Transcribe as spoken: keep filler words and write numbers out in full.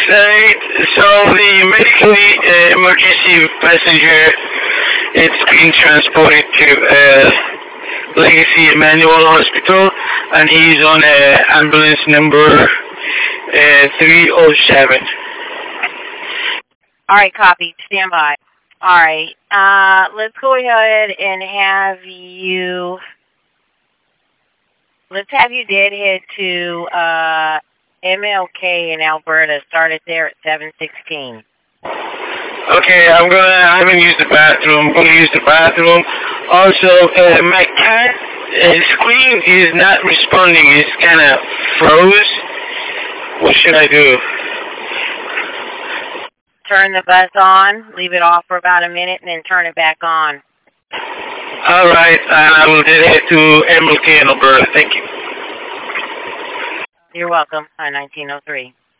Alright, so the medically uh, emergency passenger is being transported to uh, Legacy Emmanuel Hospital, and he's on uh, ambulance number uh, three oh seven. All right, copy. Stand by. All right, uh, let's go ahead and have you, let's have you deadhead to uh, M L K in Alberta. Started there at seven sixteen. Okay, I'm gonna, I haven't used the bathroom, I'm gonna use the bathroom. Also, uh, my cat uh, screen is not responding, it's kinda froze. What should I do? Turn the bus on, leave it off for about a minute, and then turn it back on. Alright, I will head to M L K in Alberta, thank you. You're welcome. On nineteen oh three.